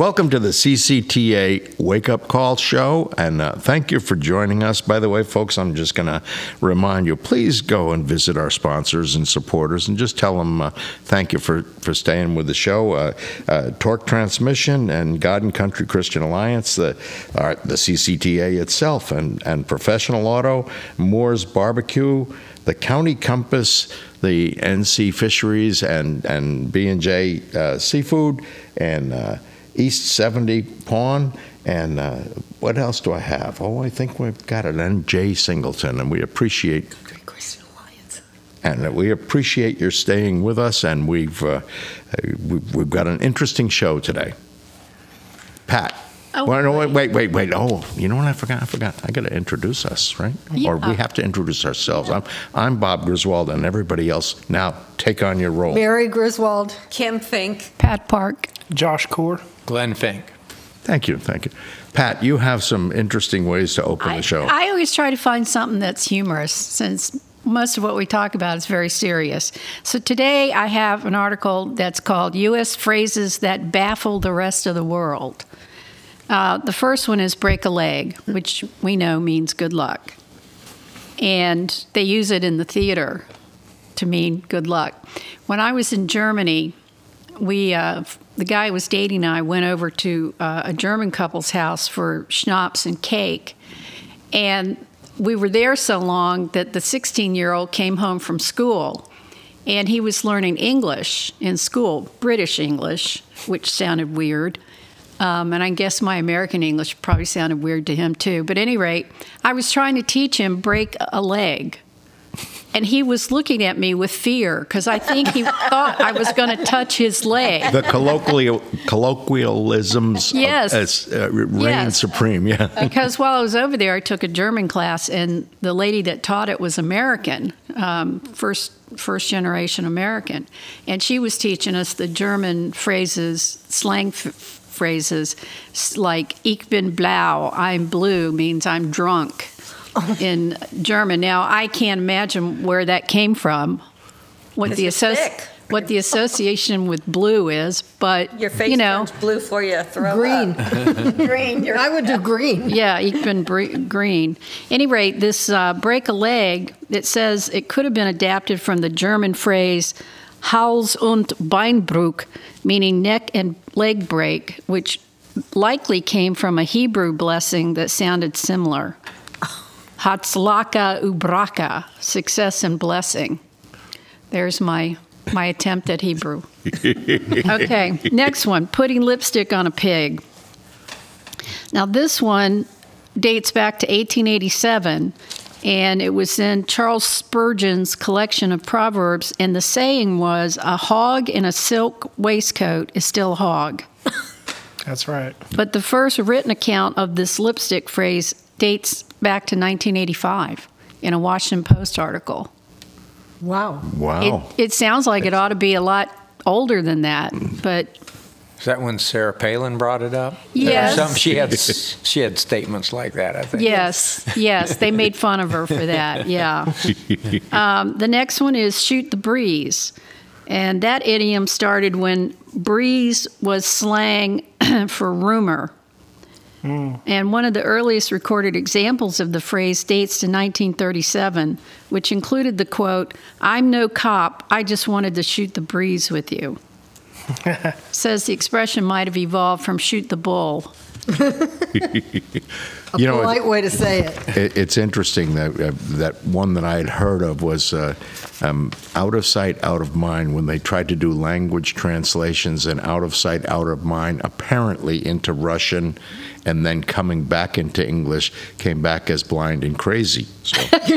Welcome to the CCTA Wake Up Call Show, and thank you for joining us. By the way, folks, I'm just going to remind you, please go and visit our sponsors and supporters and just tell them thank you for staying with the show. Torque Transmission and God and Country Christian Alliance, the CCTA itself, and Professional Auto, Moore's Barbecue, the County Compass, the NC Fisheries, and B&J Seafood, and East 70 Pawn, and what else do I have? Oh, I think we've got an NJ Singleton, and we appreciate Christian Alliance. And we appreciate your staying with us, and we've got an interesting show today. Pat. Oh, well, no, wait. Oh, you know what I forgot? I got to introduce us, right? Yeah. Or we have to introduce ourselves. I'm Bob Griswold, and everybody else, now take on your role. Mary Griswold. Kim Fink. Pat Park. Josh Core. Glenn Fink. Thank you. Pat, you have some interesting ways to open the show. I always try to find something that's humorous, since most of what we talk about is very serious. So today I have an article that's called U.S. Phrases That Baffle the Rest of the World. The first one is break a leg, which we know means good luck. And they use it in the theater to mean good luck. When I was in Germany, the guy I was dating and I went over to a German couple's house for schnapps and cake. And we were there so long that the 16-year-old came home from school, and he was learning English in school, British English, which sounded weird. And I guess my American English probably sounded weird to him, too. But at any rate, I was trying to teach him break a leg. And he was looking at me with fear, because I think he thought I was going to touch his leg. The colloquialisms reign supreme, yeah. Because while I was over there, I took a German class, and the lady that taught it was American, first generation American. And she was teaching us the German phrases, slang phrases, like ich bin blau, I'm blue, means I'm drunk. In German. Now, I can't imagine where that came from, what the association with blue is, but, your face turns blue for you, throw Green. up. Green. I would do green. Yeah, ich bin green. Any rate, this break a leg, it says it could have been adapted from the German phrase Hals- und Beinbruch, meaning neck and leg break, which likely came from a Hebrew blessing that sounded similar. Hatzlaka ubraka, success and blessing. There's my attempt at Hebrew. Okay, next one, putting lipstick on a pig. Now this one dates back to 1887, and it was in Charles Spurgeon's collection of proverbs, and the saying was, a hog in a silk waistcoat is still a hog. That's right. But the first written account of this lipstick phrase dates back to 1985 in a Washington Post article. Wow. It sounds like it ought to be a lot older than that, but... Is that when Sarah Palin brought it up? Yes. She had statements like that, I think. Yes, they made fun of her for that, yeah. The next one is shoot the breeze. And that idiom started when breeze was slang for rumor. And one of the earliest recorded examples of the phrase dates to 1937, which included the quote, "I'm no cop, I just wanted to shoot the breeze with you." Says the expression might have evolved from shoot the bull. A polite way to say it. It's interesting that one that I had heard of was out of sight, out of mind, when they tried to do language translations, and out of sight, out of mind, apparently into Russian, and then coming back into English, came back as blind and crazy. So.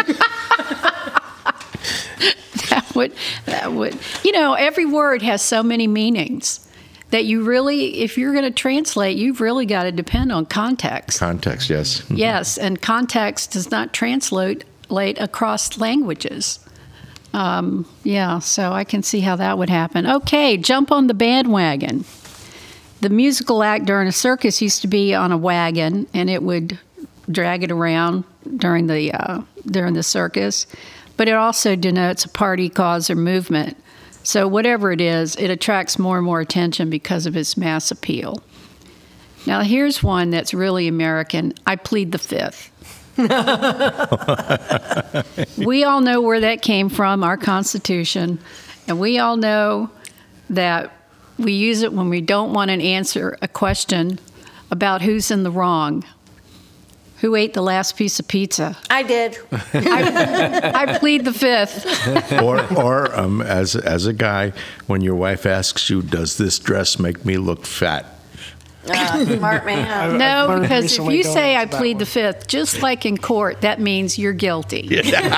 That would, every word has so many meanings that you really, if you're going to translate, you've really got to depend on context. Context, yes. Yes, and context does not translate across languages. So I can see how that would happen. Okay, jump on the bandwagon. The musical act during a circus used to be on a wagon, and it would drag it around during the circus. But it also denotes a party, cause, or movement. So whatever it is, it attracts more and more attention because of its mass appeal. Now, here's one that's really American. I plead the fifth. We all know where that came from, our Constitution, and we all know that we use it when we don't want to answer a question about who's in the wrong. Who ate the last piece of pizza? I did. I plead the fifth. or as a guy, when your wife asks you, "Does this dress make me look fat?" Smart man. No, learned because if recently you don't say I answer that plead one. the fifth, just like in court, that means you're guilty.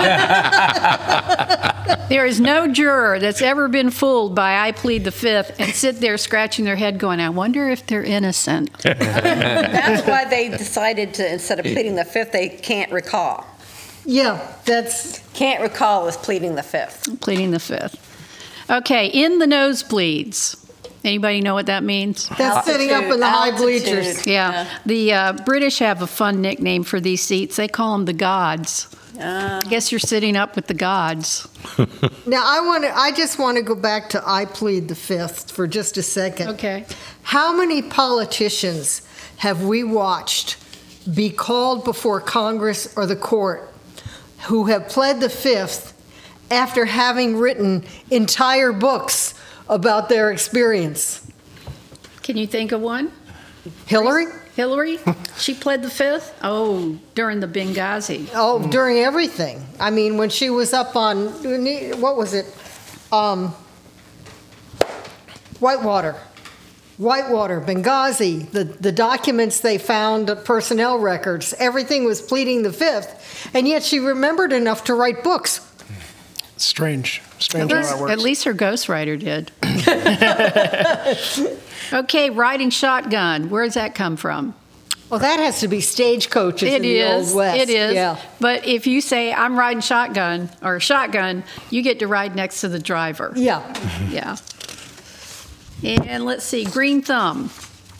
There is no juror that's ever been fooled by I plead the fifth and sit there scratching their head going, I wonder if they're innocent. That's why they decided to, instead of pleading the fifth, they can't recall. Yeah, that's, Can't recall is pleading the fifth. Pleading the fifth. Okay, in the nosebleeds. Anybody know what that means? that's sitting up in the high Altitude. bleachers. Yeah, the British have a fun nickname for these seats. They call them the gods. I guess you're sitting up with the gods. Now, I just want to go back to I plead the fifth for just a second. Okay. How many politicians have we watched be called before Congress or the court who have pled the fifth after having written entire books about their experience? Can you think of one? Hillary? Hillary? She pled the fifth? Oh, during the Benghazi. Oh, during everything. I mean, when she was up on, what was it? Whitewater, Benghazi, the documents they found, the personnel records, everything was pleading the fifth, and yet she remembered enough to write books. Strange how that works. At least her ghostwriter did. Okay, riding shotgun. Where does that come from? Well, that has to be stagecoaches in It the is. Old West. It is. Yeah. But if you say, I'm riding shotgun, or shotgun, you get to ride next to the driver. Yeah. Yeah. And let's see, green thumb.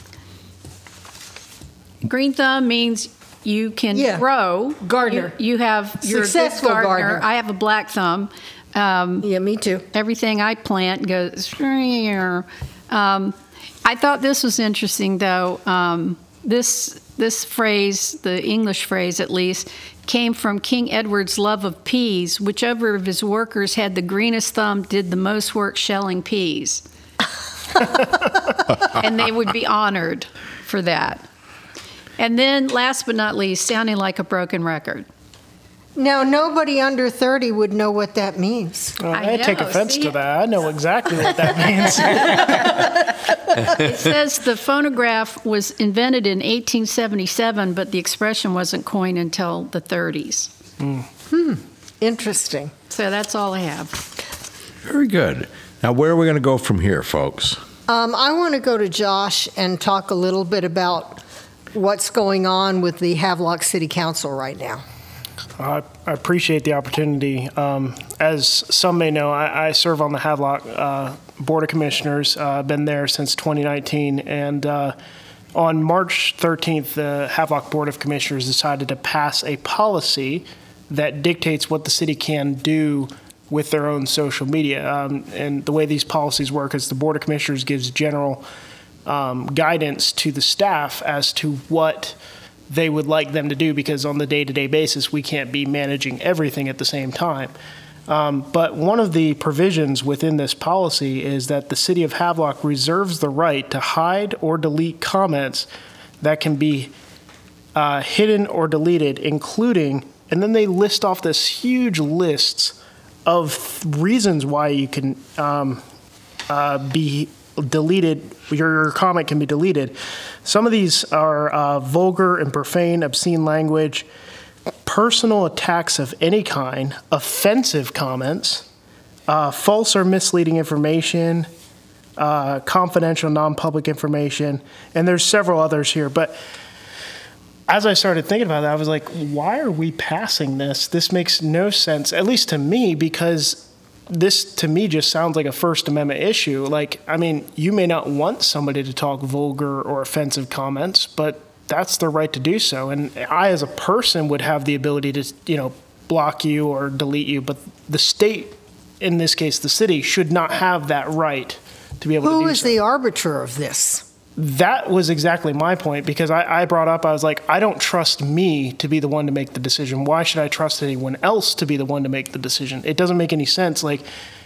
Green thumb means you can Yeah. grow. Gardener. You have you're a good Successful gardener. I have a black thumb. Yeah, me too. Everything I plant goes. I thought this was interesting, though. This phrase, the English phrase at least, came from King Edward's love of peas. Whichever of his workers had the greenest thumb did the most work shelling peas. And they would be honored for that. And then, last but not least, sounding like a broken record. Now, nobody under 30 would know what that means. I I take know, offense see? to that. I know exactly what that means. It says the phonograph was invented in 1877, but the expression wasn't coined until the 30s. Interesting. So that's all I have. Very good. Now, where are we going to go from here, folks? I want to go to Josh and talk a little bit about what's going on with the Havelock City Council right now. I appreciate the opportunity. As some may know, I serve on the Havelock Board of Commissioners. I've been there since 2019. And on March 13th, the Havelock Board of Commissioners decided to pass a policy that dictates what the city can do with their own social media. And the way these policies work is the Board of Commissioners gives general guidance to the staff as to what they would like them to do, because on the day-to-day basis, we can't be managing everything at the same time. But one of the provisions within this policy is that the city of Havelock reserves the right to hide or delete comments that can be hidden or deleted, including, and then they list off this huge list of reasons why you can be deleted, your comment can be deleted. Some of these are vulgar and profane, obscene language, personal attacks of any kind, offensive comments, false or misleading information, confidential, non-public information, and there's several others here. But as I started thinking about that, I was like, why are we passing this? This makes no sense, at least to me, because this, to me, just sounds like a First Amendment issue. Like, I mean, you may not want somebody to talk vulgar or offensive comments, but that's their right to do so. And I, as a person, would have the ability to, block you or delete you. But the state, in this case, the city, should not have that right to be able to do so. Who is the arbiter of this? that was exactly my point, because I brought up, I was like, I don't trust me to be the one to make the decision. Why should I trust anyone else to be the one to make the decision? It doesn't make any sense. Like,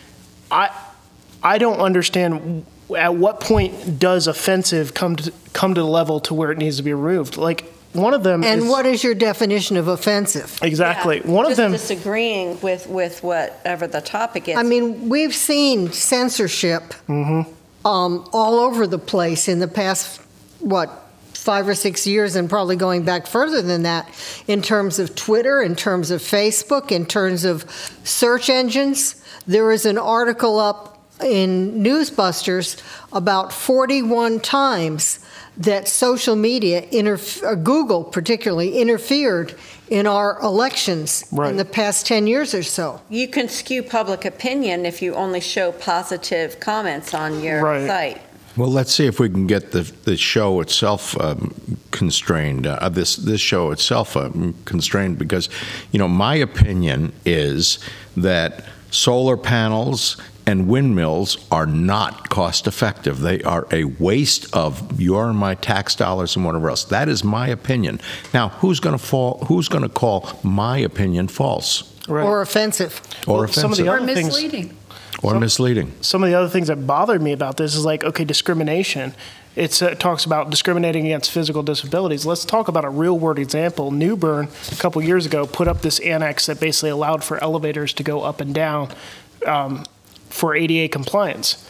I don't understand at what point does offensive come to the level to where it needs to be removed. Like, one of them And is, what is your definition of offensive? exactly. Yeah, One of just them, disagreeing with whatever the topic is. I mean, we've seen censorship all over the place in the past, 5 or 6 years, and probably going back further than that, in terms of Twitter, in terms of Facebook, in terms of search engines. There is an article up in Newsbusters about 41 times that social media, Google particularly, interfered in our elections in the past 10 years or so. You can skew public opinion if you only show positive comments on your site. Well, let's see if we can get the show itself constrained. This show itself constrained, because, my opinion is that solar panels and windmills are not cost effective. They are a waste of your and my tax dollars and whatever else. That is my opinion. Now, who's going to call my opinion false? Or offensive? Or offensive. some of the Or other things, misleading. Or misleading. some of the other things that bothered me about this is like, okay, discrimination. It talks about discriminating against physical disabilities. Let's talk about a real-world example. New Bern, a couple years ago, put up this annex that basically allowed for elevators to go up and down for ADA compliance.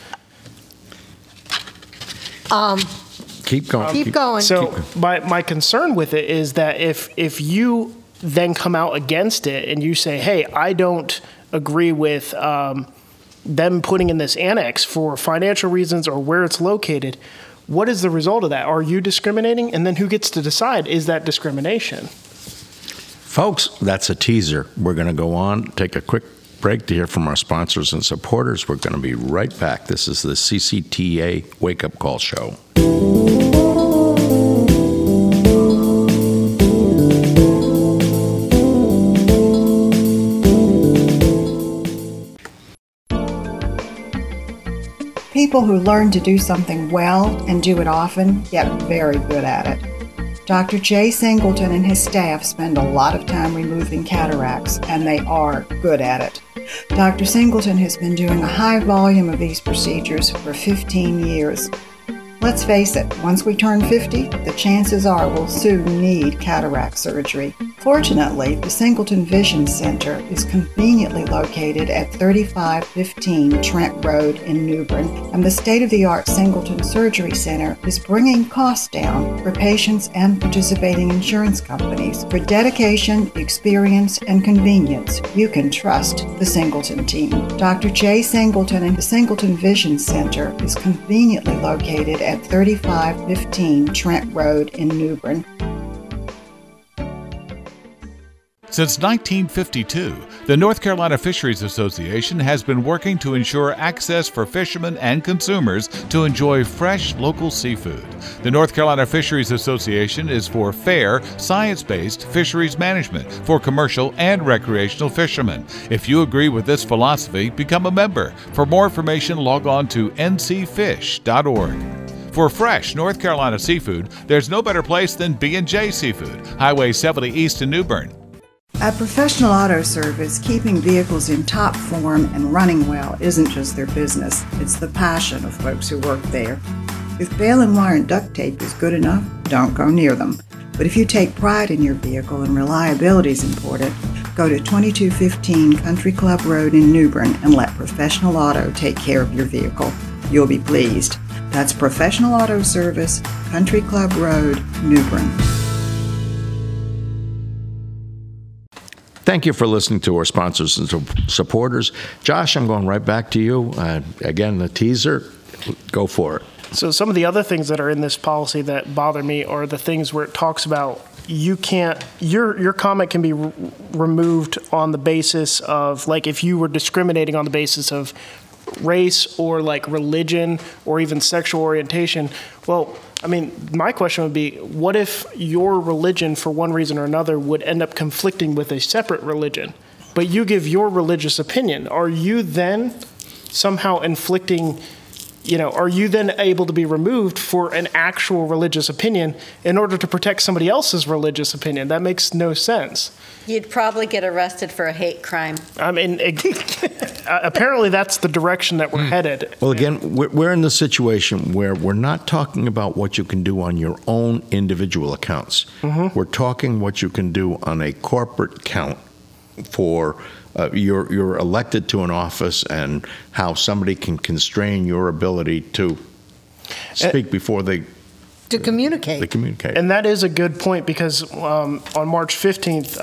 Keep going. Keep going. So my concern with it is that if you then come out against it and you say, hey, I don't agree with them putting in this annex for financial reasons or where it's located, what is the result of that? Are you discriminating? And then who gets to decide, is that discrimination? Folks, that's a teaser. We're going to go on, take a quick break to hear from our sponsors and supporters. We're going to be right back. This is the CCTA Wake Up Call Show. People who learn to do something well and do it often get very good at it. Dr. Jay Singleton and his staff spend a lot of time removing cataracts, and they are good at it. Dr. Singleton has been doing a high volume of these procedures for 15 years. Let's face it, once we turn 50, the chances are we'll soon need cataract surgery. Fortunately, the Singleton Vision Center is conveniently located at 3515 Trent Road in New Bern, and the state-of-the-art Singleton Surgery Center is bringing costs down for patients and participating insurance companies. For dedication, experience, and convenience, you can trust the Singleton team. Dr. Jay Singleton and the Singleton Vision Center is conveniently located at 3515 Trent Road in New Bern. Since 1952, the North Carolina Fisheries Association has been working to ensure access for fishermen and consumers to enjoy fresh local seafood. The North Carolina Fisheries Association is for fair, science-based fisheries management for commercial and recreational fishermen. If you agree with this philosophy, become a member. For more information, log on to ncfish.org. For fresh North Carolina seafood, there's no better place than B&J Seafood, Highway 70 East in New Bern. At Professional Auto Service, keeping vehicles in top form and running well isn't just their business, it's the passion of folks who work there. If bail and wire and duct tape is good enough, don't go near them. But if you take pride in your vehicle and reliability is important, go to 2215 Country Club Road in New Bern and let Professional Auto take care of your vehicle. You'll be pleased. That's Professional Auto Service, Country Club Road, New Bern. Thank you for listening to our sponsors and supporters. Josh, I'm going right back to you. Again, the teaser, go for it. So some of the other things that are in this policy that bother me are the things where it talks about you can't, your comment can be removed on the basis of, like, if you were discriminating on the basis of race or like religion or even sexual orientation. Well, I mean, my question would be, what if your religion for one reason or another would end up conflicting with a separate religion, but you give your religious opinion? Are you then somehow inflicting are you then able to be removed for an actual religious opinion in order to protect somebody else's religious opinion? That makes no sense. You'd probably get arrested for a hate crime. I mean, apparently that's the direction that we're headed. Well, again, we're in the situation where we're not talking about what you can do on your own individual accounts. We're talking what you can do on a corporate count for you're elected to an office and how somebody can constrain your ability to speak before they communicate. And that is a good point, because on March 15th,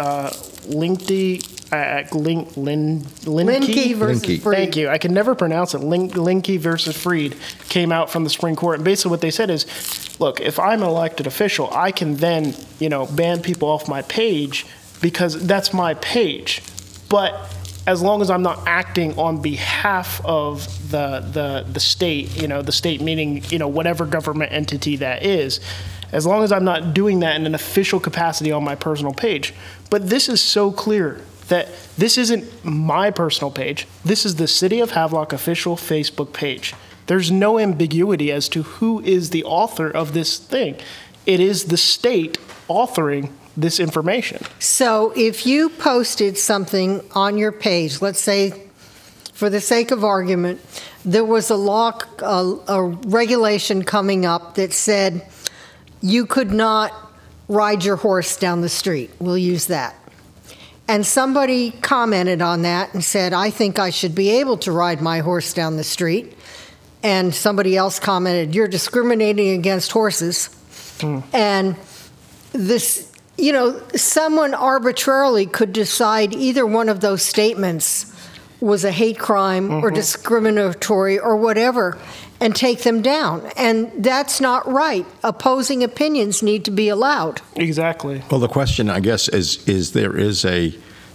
Linkey versus Freed. Thank you. I can never pronounce it. Linkey versus Freed came out from the Supreme Court. And basically what they said is, look, if I'm an elected official, I can then, ban people off my page because that's my page. But as long as I'm not acting on behalf of the state, the state meaning, whatever government entity that is, as long as I'm not doing that in an official capacity on my personal page. But this is so clear that this isn't my personal page. This is the City of Havelock official Facebook page. There's no ambiguity as to who is the author of this thing. It is the state authoring this information. So if you posted something on your page, let's say, for the sake of argument, there was a regulation coming up that said you could not ride your horse down the street. We'll use that. And somebody commented on that and said, I think I should be able to ride my horse down the street. And somebody else commented, you're discriminating against horses. And this, someone arbitrarily could decide either one of those statements was a hate crime or discriminatory or whatever and take them down. And that's not right. Opposing opinions need to be allowed. Exactly. Well, the question, I guess, is there is a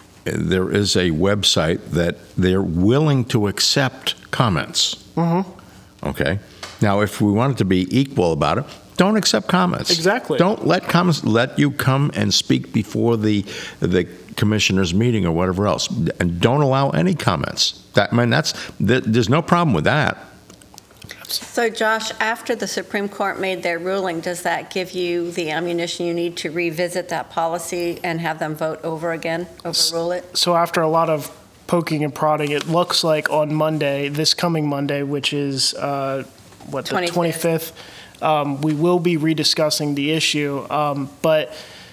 website that they're willing to accept comments. Okay. Now, if we wanted to be equal about it, don't accept comments. Exactly. Don't let comments let you come and speak before the commissioner's meeting or whatever else, and don't allow any comments. There's no problem with that. So, Josh, after the Supreme Court made their ruling, does that give you the ammunition you need to revisit that policy and have them vote over again, overrule it? So after a lot of poking and prodding, it looks like on Monday, this coming Monday, which is the 25th, we will be rediscussing the issue. And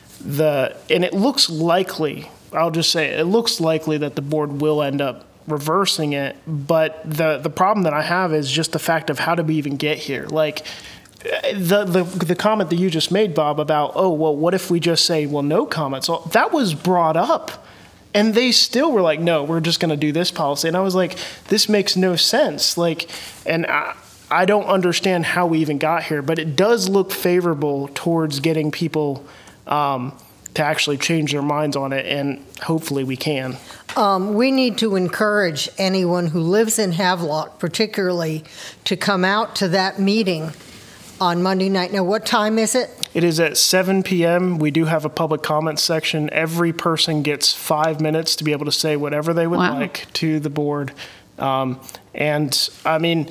it looks likely, I'll just say, it looks likely that the board will end up reversing it. But the problem that I have is just the fact of how did we even get here? Like the comment that you just made, Bob, about, what if we just say, no comments? Well, that was brought up. And they still were like, no, we're just going to do this policy. And I was like, this makes no sense. And I don't understand how we even got here, but it does look favorable towards getting people to actually change their minds on it, and hopefully we can. We need to encourage anyone who lives in Havelock, particularly, to come out to that meeting on Monday night. Now, what time is it? It is at 7 p.m. We do have a public comment section. Every person gets 5 minutes to be able to say whatever they would like to the board. And I mean,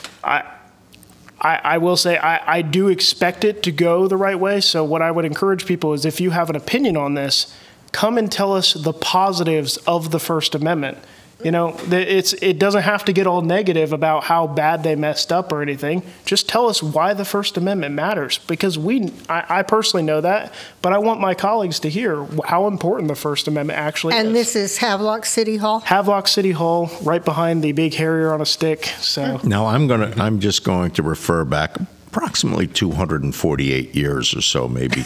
I will say I do expect it to go the right way. So what I would encourage people is, if you have an opinion on this, come and tell us the positives of the First Amendment. It doesn't have to get all negative about how bad they messed up or anything. Just tell us why the First Amendment matters, because I personally know that, but I want my colleagues to hear how important the First Amendment actually is. And this is Havelock City Hall? Havelock City Hall, right behind the big Harrier on a stick. So now I'm just going to refer back approximately 248 years or so, maybe.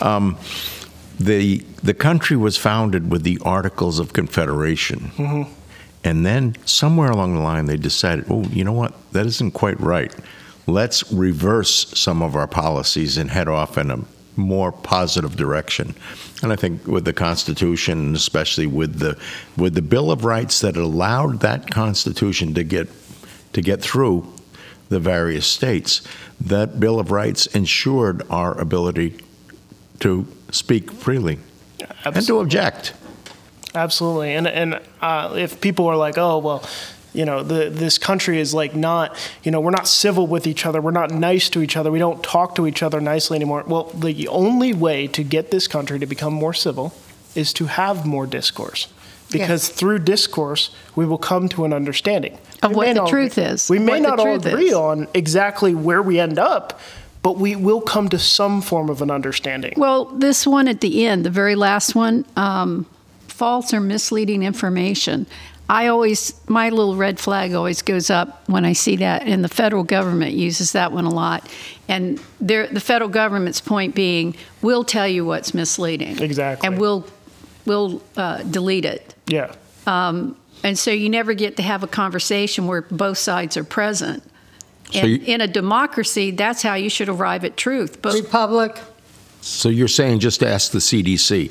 The country was founded with the Articles of Confederation. And then somewhere along the line, they decided, you know what? That isn't quite right. Let's reverse some of our policies and head off in a more positive direction. And I think with the Constitution, and especially with the Bill of Rights that allowed that Constitution to get through the various states, that Bill of Rights ensured our ability to speak freely and to object. Absolutely. And if people are like, this country is like not, we're not civil with each other. We're not nice to each other. We don't talk to each other nicely anymore. Well, the only way to get this country to become more civil is to have more discourse. Because through discourse, we will come to an understanding of what the truth is. We may not all agree on exactly where we end up, but we will come to some form of an understanding. Well, this one at the end, the very last one, false or misleading information. My little red flag always goes up when I see that, and the federal government uses that one a lot. And the federal government's point being, we'll tell you what's misleading. Exactly. And we'll delete it. Yeah. And so you never get to have a conversation where both sides are present. And in a democracy, that's how you should arrive at truth. But Republic. So you're saying just ask the CDC.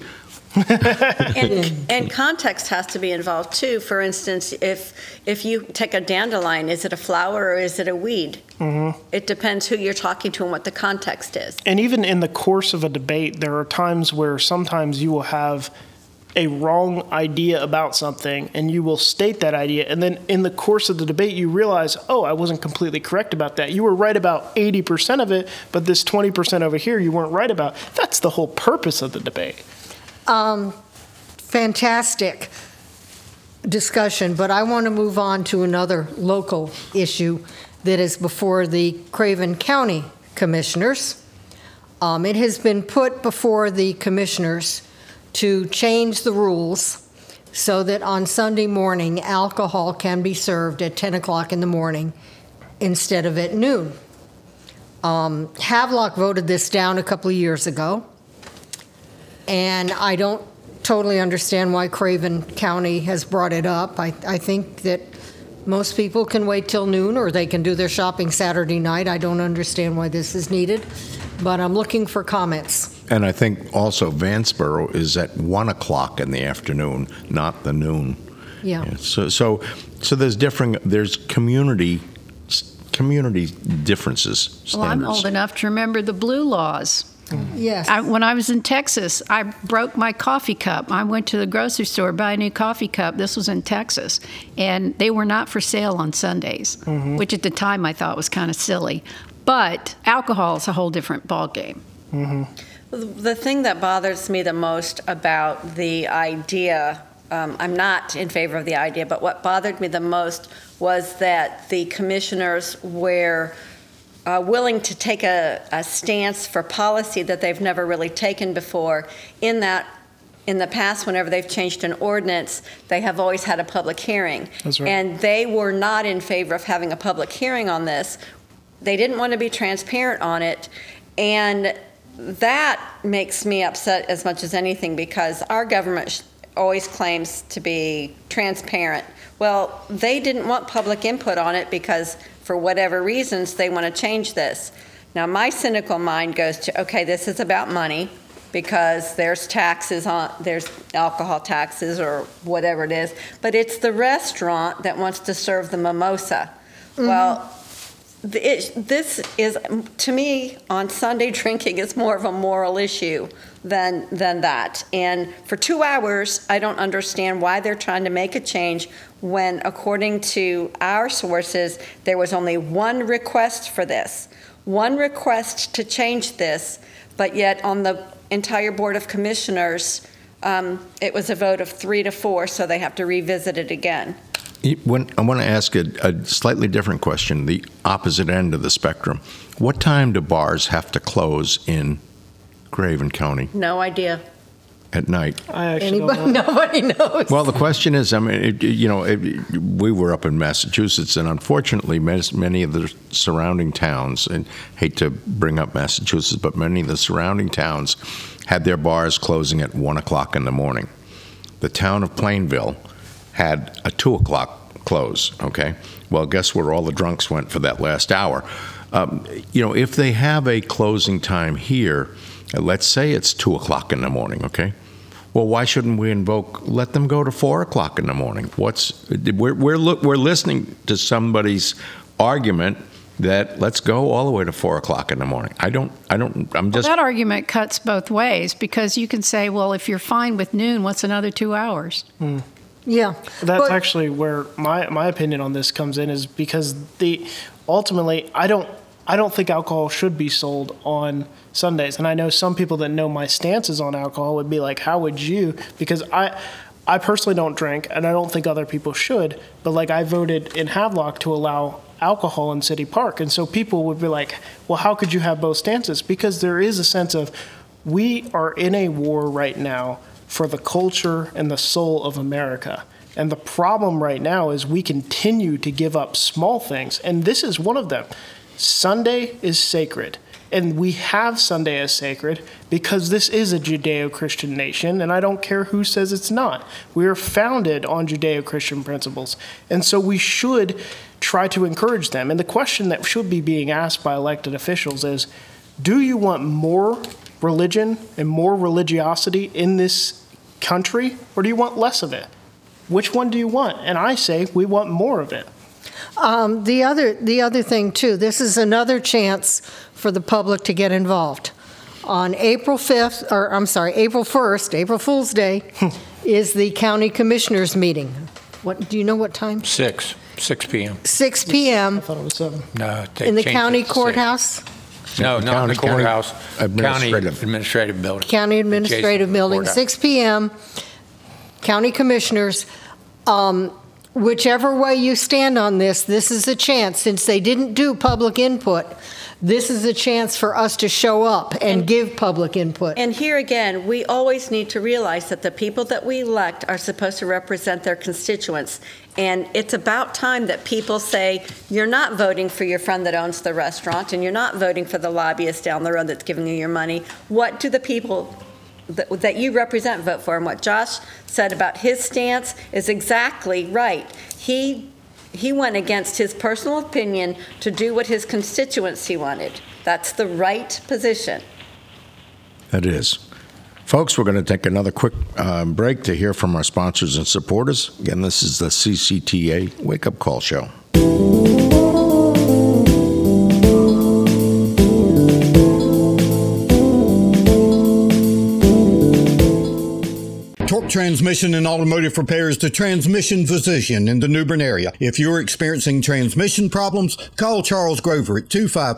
And context has to be involved too. For instance, if you take a dandelion, is it a flower or is it a weed? Mm-hmm. It depends who you're talking to and what the context is. And even in the course of a debate, there are times where sometimes you will have a wrong idea about something and you will state that idea, and then in the course of the debate you realize, I wasn't completely correct about that. You were right about 80% of it, but this 20% over here you weren't right about. That's the whole purpose of the debate. Fantastic discussion, but I want to move on to another local issue that is before the Craven County Commissioners. It has been put before the commissioners to change the rules so that on Sunday morning, alcohol can be served at 10 o'clock in the morning instead of at noon. Havelock voted this down a couple of years ago, and I don't totally understand why Craven County has brought it up. I think that most people can wait till noon, or they can do their shopping Saturday night. I don't understand why this is needed, but I'm looking for comments. And I think also Vanceboro is at 1 o'clock in the afternoon, not the noon. Yeah. So there's community differences. Standards. Well, I'm old enough to remember the blue laws. Yes. When I was in Texas, I broke my coffee cup. I went to the grocery store to buy a new coffee cup. This was in Texas. And they were not for sale on Sundays, which at the time I thought was kind of silly. But alcohol is a whole different ballgame. Mm-hmm. The thing that bothers me the most about the idea, I'm not in favor of the idea, but what bothered me the most was that the commissioners were willing to take a stance for policy that they've never really taken before, in that in the past, whenever they've changed an ordinance, they have always had a public hearing. That's right. And they were not in favor of having a public hearing on this. They didn't want to be transparent on it. And that makes me upset as much as anything, because our government always claims to be transparent. Well, they didn't want public input on it because for whatever reasons they want to change this. Now my cynical mind goes to, okay, this is about money because there's taxes on, there's alcohol taxes or whatever it is, but it's the restaurant that wants to serve the mimosa. Mm-hmm. Well, this is, to me, on Sunday drinking is more of a moral issue than that. And for 2 hours, I don't understand why they're trying to make a change when, according to our sources, there was only one request for this, one request to change this, but yet on the entire Board of Commissioners, it was a vote of 3-4, so they have to revisit it again. I want to ask a slightly different question, the opposite end of the spectrum. What time do bars have to close in Craven County? No idea. At night? I actually don't know. Nobody knows. Well, the question is, I mean, we were up in Massachusetts, and unfortunately, many of the surrounding towns, and hate to bring up Massachusetts, but many of the surrounding towns had their bars closing at 1 o'clock in the morning. The town of Plainville had a 2 o'clock close, okay? Well, guess where all the drunks went for that last hour? If they have a closing time here, let's say it's 2 o'clock in the morning, okay? Well, why shouldn't we let them go to 4 o'clock in the morning? We're listening to somebody's argument that let's go all the way to 4 o'clock in the morning. I'm just. Well, that argument cuts both ways, because you can say, well, if you're fine with noon, what's another 2 hours? Yeah. That's actually where my opinion on this comes in, is because ultimately I don't think alcohol should be sold on Sundays. And I know some people that know my stances on alcohol would be like, how would you? Because I personally don't drink, and I don't think other people should, but like I voted in Havelock to allow alcohol in City Park. And so people would be like, well, how could you have both stances? Because there is a sense of, we are in a war right now for the culture and the soul of America. And the problem right now is we continue to give up small things, and this is one of them. Sunday is sacred, and we have Sunday as sacred because this is a Judeo-Christian nation, and I don't care who says it's not. We are founded on Judeo-Christian principles, and so we should try to encourage them. And the question that should be being asked by elected officials is, do you want more religion and more religiosity in this country, or do you want less of it? Which one do you want? And I say we want more of it. The other thing too, this is another chance for the public to get involved. On April 1st, April Fool's Day, is the county commissioners meeting. What do you know what time? 6 p.m. 6 p.m. I thought it was 7. No, they in the changed county it to 6. courthouse. No, not in the courthouse. Administrative. County administrative building. County administrative Adjacent building, courthouse. 6 p.m. County commissioners. Whichever way you stand on this is a chance. Since they didn't do public input, this is a chance for us to show up and give public input. And here again, we always need to realize that the people that we elect are supposed to represent their constituents. And it's about time that people say, you're not voting for your friend that owns the restaurant, and you're not voting for the lobbyist down the road that's giving you your money. What do the people that you represent vote for? And what Josh said about his stance is exactly right. He went against his personal opinion to do what his constituency wanted. That's the right position. It is. Folks, we're going to take another quick break to hear from our sponsors and supporters. Again, this is the CCTA Wake Up Call Show. Torque Transmission and Automotive Repair is the transmission physician in the New Bern area. If you're experiencing transmission problems, call Charles Grover at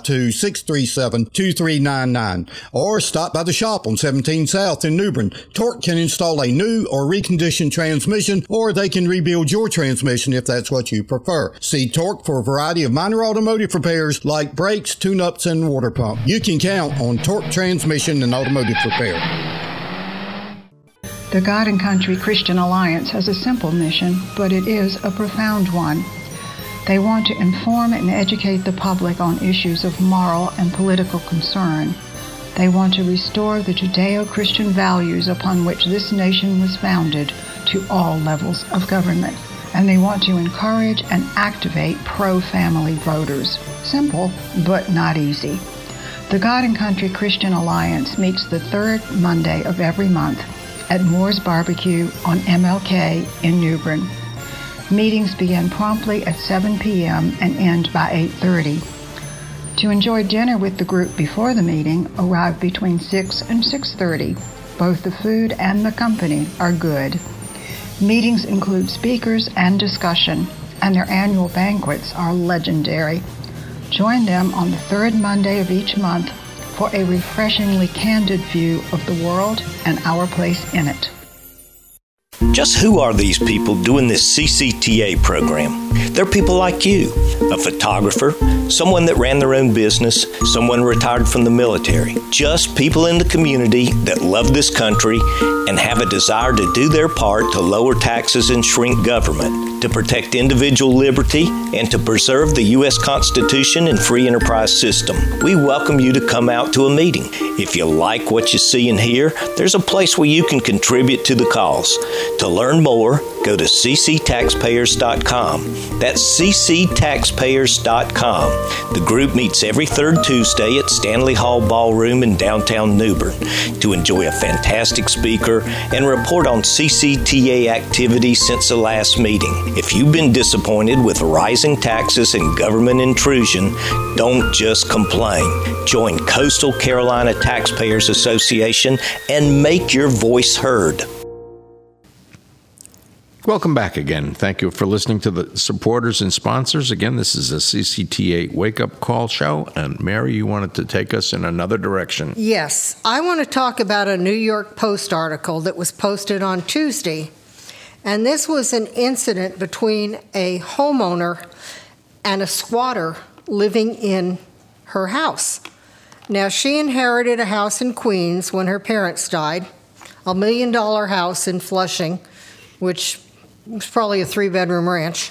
252-637-2399 or stop by the shop on 17 South in New Bern. Torque can install a new or reconditioned transmission, or they can rebuild your transmission if that's what you prefer. See Torque for a variety of minor automotive repairs like brakes, tune-ups, and water pump. You can count on Torque Transmission and Automotive Repair. The God and Country Christian Alliance has a simple mission, but it is a profound one. They want to inform and educate the public on issues of moral and political concern. They want to restore the Judeo-Christian values upon which this nation was founded to all levels of government. And they want to encourage and activate pro-family voters. Simple, but not easy. The God and Country Christian Alliance meets the third Monday of every month at Moore's Barbecue on MLK in New Bern. Meetings begin promptly at 7 p.m. and end by 8:30. To enjoy dinner with the group before the meeting, arrive between 6 and 6:30. Both the food and the company are good. Meetings include speakers and discussion, and their annual banquets are legendary. Join them on the third Monday of each month for a refreshingly candid view of the world and our place in it. Just who are these people doing this CCTA program? They're people like you, a photographer, someone that ran their own business, someone retired from the military. Just people in the community that love this country and have a desire to do their part to lower taxes and shrink government, to protect individual liberty, and to preserve the U.S. Constitution and free enterprise system. We welcome you to come out to a meeting. If you like what you see and hear, there's a place where you can contribute to the cause. To learn more, go to cctaxpayers.com. That's cctaxpayers.com. The group meets every third Tuesday at Stanley Hall Ballroom in downtown New Bern to enjoy a fantastic speaker and report on CCTA activities since the last meeting. If you've been disappointed with rising taxes and government intrusion, don't just complain. Join Coastal Carolina Taxpayers Association and make your voice heard. Welcome back again. Thank you for listening to the supporters and sponsors. Again, this is a CCTA wake-up call show, and Mary, you wanted to take us in another direction. Yes, I want to talk about a New York Post article that was posted on Tuesday, and this was an incident between a homeowner and a squatter living in her house. Now, she inherited a house in Queens when her parents died, a $1 million house in Flushing, which was probably a 3-bedroom ranch.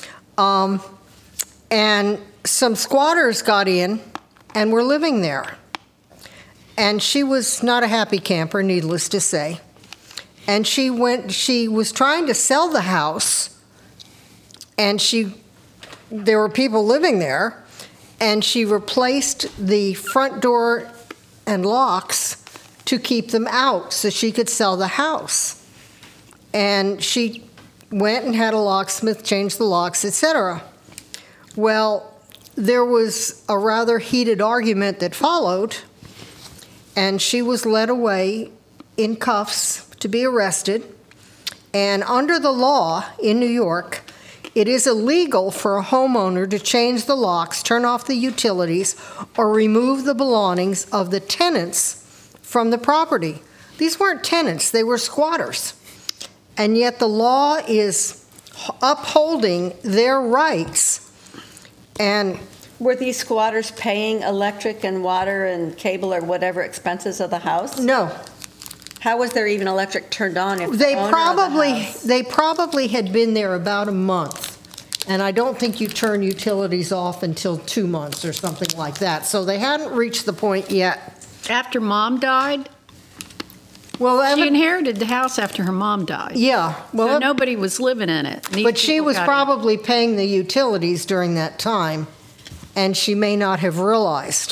And some squatters got in and were living there. And she was not a happy camper, needless to say. And she was trying to sell the house, and there were people living there, and she replaced the front door and locks to keep them out so she could sell the house. And she went and had a locksmith change the locks, etc. Well, there was a rather heated argument that followed, and she was led away in cuffs to be arrested. And under the law in New York, it is illegal for a homeowner to change the locks, turn off the utilities, or remove the belongings of the tenants from the property. These weren't tenants, they were squatters. And yet the law is upholding their rights. And were these squatters paying electric and water and cable or whatever expenses of the house? No. How was there even electric turned on if They the owner of the house... probably had been there about a month. And I don't think you turn utilities off until 2 months or something like that. So they hadn't reached the point yet. After Mom died? Well, she inherited the house after her mom died. Yeah. Well, so nobody was living in it. But she was probably paying the utilities during that time, and she may not have realized.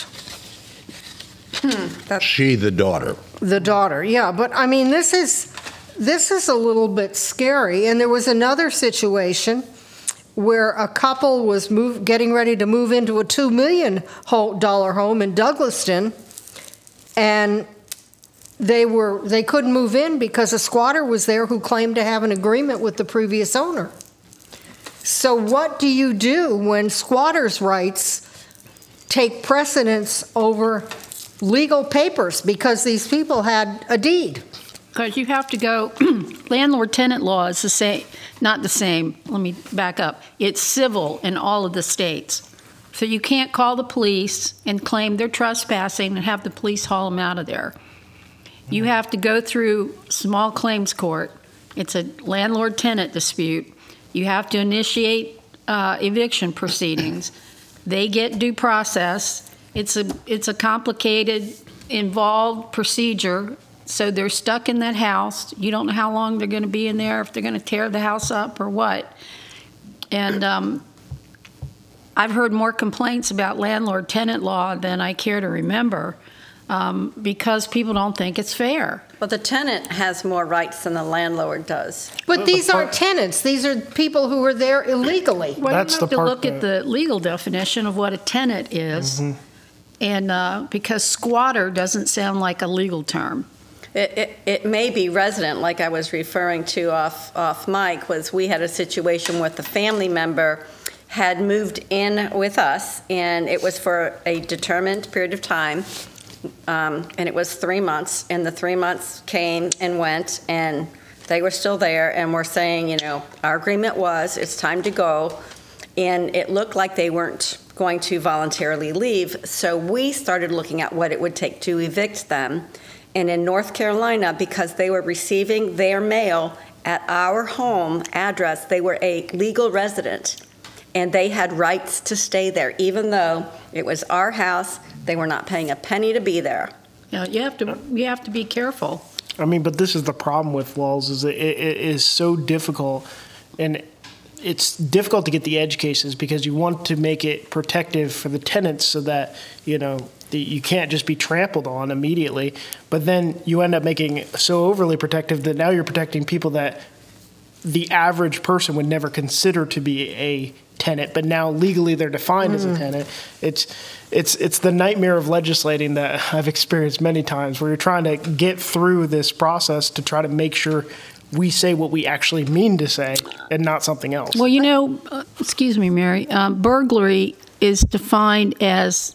She, the daughter. The daughter, yeah. But, I mean, this is a little bit scary. And there was another situation where a couple was getting ready to move into a $2 million home in Douglaston, and they couldn't move in because a squatter was there who claimed to have an agreement with the previous owner. So what do you do when squatters' rights take precedence over legal papers because these people had a deed? Because you have to go, landlord-tenant law is the same, not the same, let me back up. It's civil in all of the states. So you can't call the police and claim they're trespassing and have the police haul them out of there. You have to go through small claims court. It's a landlord-tenant dispute. You have to initiate eviction proceedings. They get due process. It's a complicated, involved procedure. So they're stuck in that house. You don't know how long they're going to be in there, if they're going to tear the house up or what. And I've heard more complaints about landlord-tenant law than I care to remember. Because people don't think it's fair. Well, the tenant has more rights than the landlord does. But these aren't tenants. These are people who are there illegally. Well, you have to look at the legal definition of what a tenant is. Mm-hmm. And because squatter doesn't sound like a legal term. It may be resident, like I was referring to off mic, was we had a situation with a family member had moved in with us, and it was for a determined period of time. And it was 3 months, and the 3 months came and went, and they were still there, and we're saying, our agreement was it's time to go, and it looked like they weren't going to voluntarily leave, so we started looking at what it would take to evict them. And in North Carolina, because they were receiving their mail at our home address, they were a legal resident, and they had rights to stay there, even though it was our house. They were not paying a penny to be there. Yeah, you have to be careful. I mean, but this is the problem with laws, is it is so difficult, and it's difficult to get the edge cases because you want to make it protective for the tenants so that, you can't just be trampled on immediately. But then you end up making it so overly protective that now you're protecting people that the average person would never consider to be a tenant, but now legally they're defined as a tenant. It's the nightmare of legislating that I've experienced many times, where you're trying to get through this process to try to make sure we say what we actually mean to say and not something else. Well, excuse me, Mary, burglary is defined as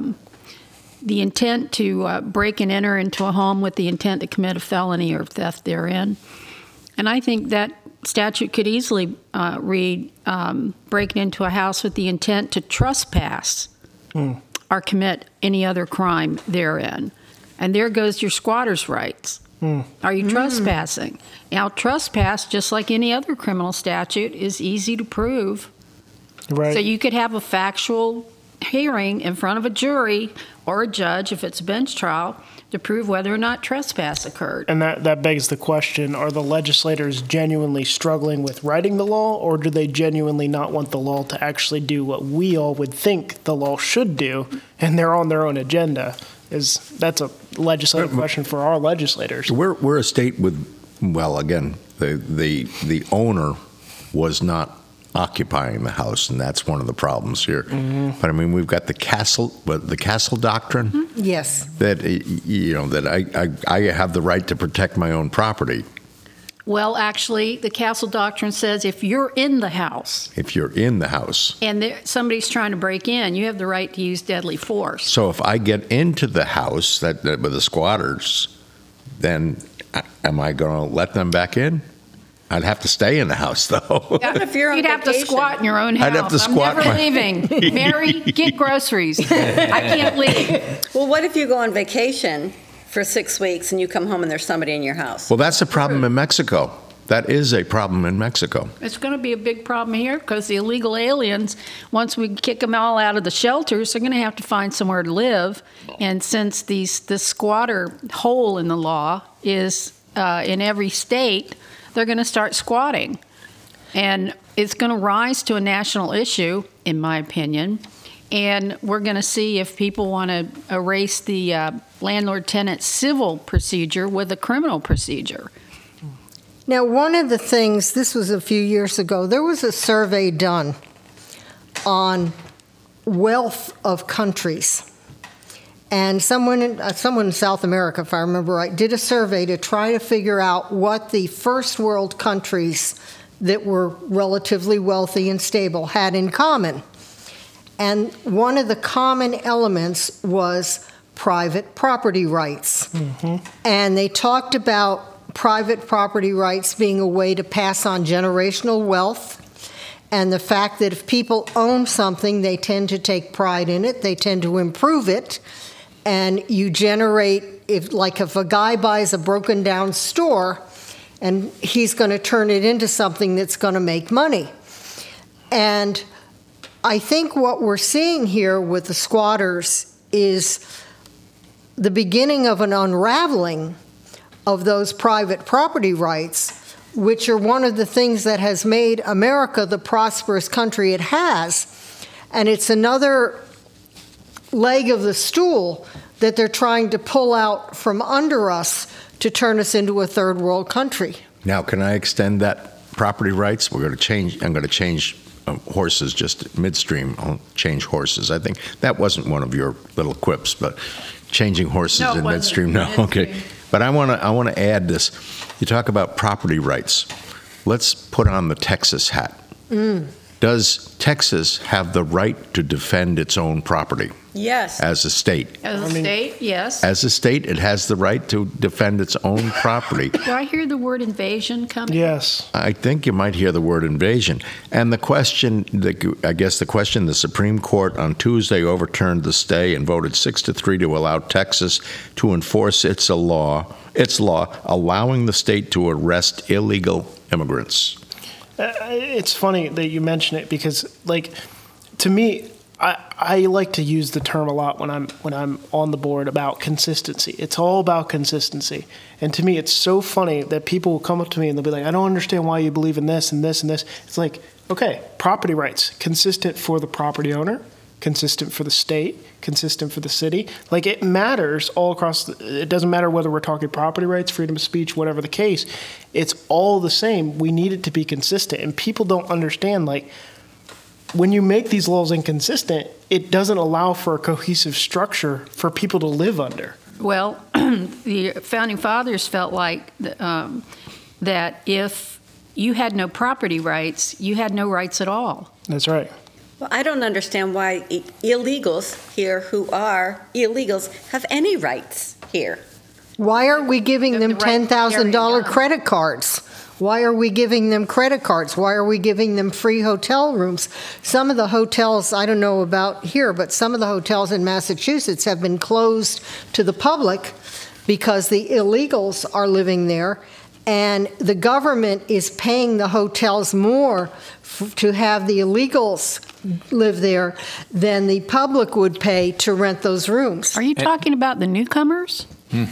the intent to break and enter into a home with the intent to commit a felony or theft therein. And I think that statute could easily read breaking into a house with the intent to trespass or commit any other crime therein. And there goes your squatter's rights. Are you trespassing? Now, trespass, just like any other criminal statute, is easy to prove. Right. So you could have a factual hearing in front of a jury or a judge, if it's a bench trial, to prove whether or not trespass occurred. And that begs the question, are the legislators genuinely struggling with writing the law, or do they genuinely not want the law to actually do what we all would think the law should do, and they're on their own agenda? That's a legislative question for our legislators. We're a state with, well, again, the owner was not occupying the house, and that's one of the problems here. But I mean, we've got the castle doctrine. Yes. That that I have the right to protect my own property. Well, actually, the Castle Doctrine says if you're in the house If you're in the house. and somebody's trying to break in, you have the right to use deadly force. So if I get into the house that with the squatters, then am I going to let them back in? I'd have to stay in the house, though. If you're on You'd have to vacation. squat in your own house. I'd have to squat I'm never my- leaving. Mary, get groceries. I can't leave. Well, what if you go on vacation for 6 weeks and you come home and there's somebody in your house? Well, that's a problem in Mexico. That is a problem in Mexico. It's going to be a big problem here because the illegal aliens, once we kick them all out of the shelters, they're going to have to find somewhere to live. And since the squatter hole in the law is in every state, they're going to start squatting. And it's going to rise to a national issue, in my opinion. And we're going to see if people want to erase the landlord-tenant civil procedure with a criminal procedure. Now, one of the things, this was a few years ago, there was a survey done on wealth of countries. And someone in South America, if I remember right, did a survey to try to figure out what the first world countries that were relatively wealthy and stable had in common. And one of the common elements was private property rights. And they talked about private property rights being a way to pass on generational wealth, and the fact that if people own something, they tend to take pride in it, they tend to improve it, and you generate, if a guy buys a broken down store, and he's going to turn it into something that's going to make money. And I think what we're seeing here with the squatters is the beginning of an unraveling of those private property rights, which are one of the things that has made America the prosperous country it has. And it's another leg of the stool that they're trying to pull out from under us to turn us into a third world country. Now, can I extend that property rights? I'm going to change horses just midstream. I'll change horses. I think that wasn't one of your little quips, but changing horses No, it in wasn't. midstream. No, okay. Midstream. But I want to add this. You talk about property rights. Let's put on the Texas hat. Does Texas have the right to defend its own property Yes. as a state? As a state, yes. As a state, it has the right to defend its own property. Do I hear the word invasion coming? Yes. I think you might hear the word invasion. And the question, the Supreme Court on Tuesday overturned the stay and voted 6-3 to allow Texas to enforce its law allowing the state to arrest illegal immigrants. It's funny that you mention it because, to me, I like to use the term a lot when I'm on the board about consistency. It's all about consistency. And to me, it's so funny that people will come up to me and they'll be like, I don't understand why you believe in this and this and this. It's like, okay, property rights, consistent for the property owner, consistent for the state, consistent for the city. It matters all across. It doesn't matter whether we're talking property rights, freedom of speech, whatever the case. It's all the same. We need it to be consistent. And people don't understand, when you make these laws inconsistent, it doesn't allow for a cohesive structure for people to live under. Well, the Founding Fathers felt like that if you had no property rights, you had no rights at all. That's right. Well, I don't understand why illegals here who are illegals have any rights here. Why are we giving them The right to carry a $10,000 gun. credit cards? Why are we giving them credit cards? Why are we giving them free hotel rooms? Some of the hotels, I don't know about here, but some of the hotels in Massachusetts have been closed to the public because the illegals are living there, and the government is paying the hotels more to have the illegals live there than the public would pay to rent those rooms. Are you talking about the newcomers?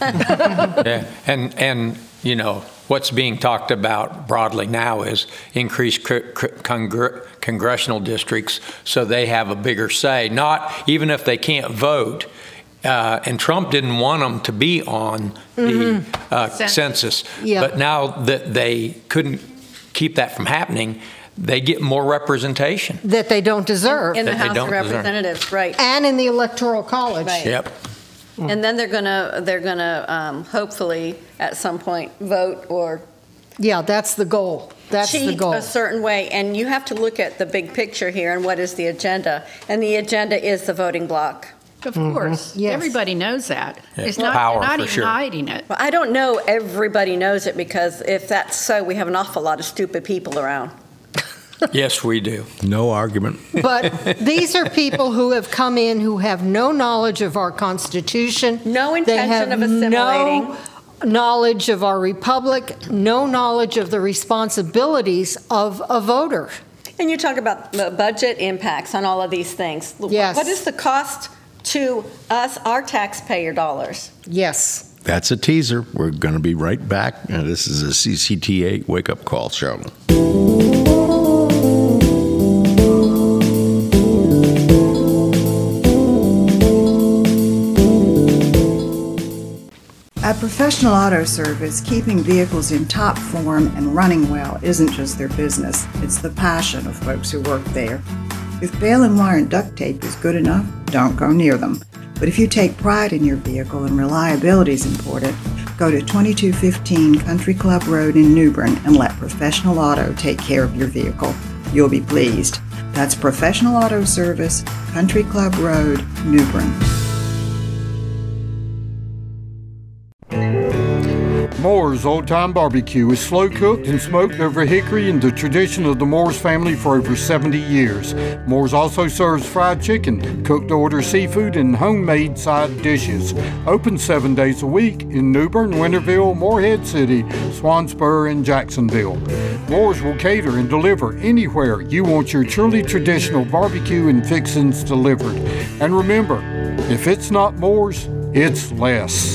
Yeah, and you know, what's being talked about broadly now is increased congressional districts so they have a bigger say, not even if they can't vote. And Trump didn't want them to be on the census. Yeah. But now that they couldn't keep that from happening, they get more representation. That they don't deserve. In the That they House of don't deserve. Representatives, right. And in the Electoral College. Right. Yep. And then they're gonna hopefully at some point vote or Yeah, that's the goal. That's the cheat goal. a certain way. And you have to look at the big picture here and what is the agenda. And the agenda is the voting block. Of course. Yes. Everybody knows that. Yeah. It's not, Power, they're not for even sure. hiding it. Well, I don't know everybody knows it, because if that's so, we have an awful lot of stupid people around. Yes, we do. No argument. But these are people who have come in who have no knowledge of our Constitution. No They have intention of assimilating. no knowledge of our republic, no knowledge of the responsibilities of a voter. And you talk about the budget impacts on all of these things. Yes. What is the cost to us, our taxpayer dollars? Yes. That's a teaser. We're going to be right back. This is a CCTA wake-up call show. At Professional Auto Service, keeping vehicles in top form and running well isn't just their business, it's the passion of folks who work there. If bail and wire and duct tape is good enough, don't go near them. But if you take pride in your vehicle and reliability is important, go to 2215 Country Club Road in New Bern and let Professional Auto take care of your vehicle. You'll be pleased. That's Professional Auto Service, Country Club Road, New Bern. Moore's Old Time Barbecue is slow cooked and smoked over hickory in the tradition of the Moore's family for over 70 years. Moore's also serves fried chicken, cooked to order seafood, and homemade side dishes. Open 7 days a week in New Bern, Winterville, Morehead City, Swansboro, and Jacksonville. Moore's will cater and deliver anywhere you want your truly traditional barbecue and fixings delivered. And remember, if it's not Moore's, it's less.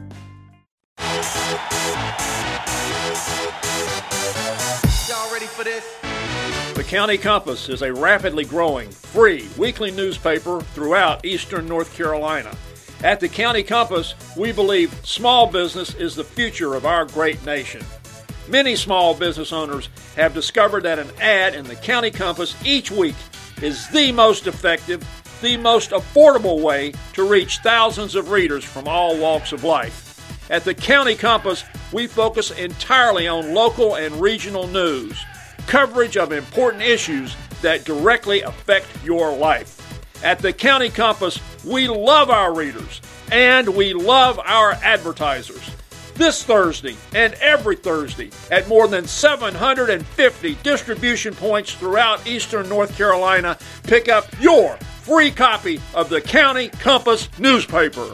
The County Compass is a rapidly growing, free weekly newspaper throughout eastern North Carolina. At the County Compass, we believe small business is the future of our great nation. Many small business owners have discovered that an ad in the County Compass each week is the most effective, the most affordable way to reach thousands of readers from all walks of life. At the County Compass, we focus entirely on local and regional news, coverage of important issues that directly affect your life. At the County Compass, we love our readers and we love our advertisers. This Thursday and every Thursday at more than 750 distribution points throughout eastern North Carolina, pick up your free copy of the County Compass newspaper.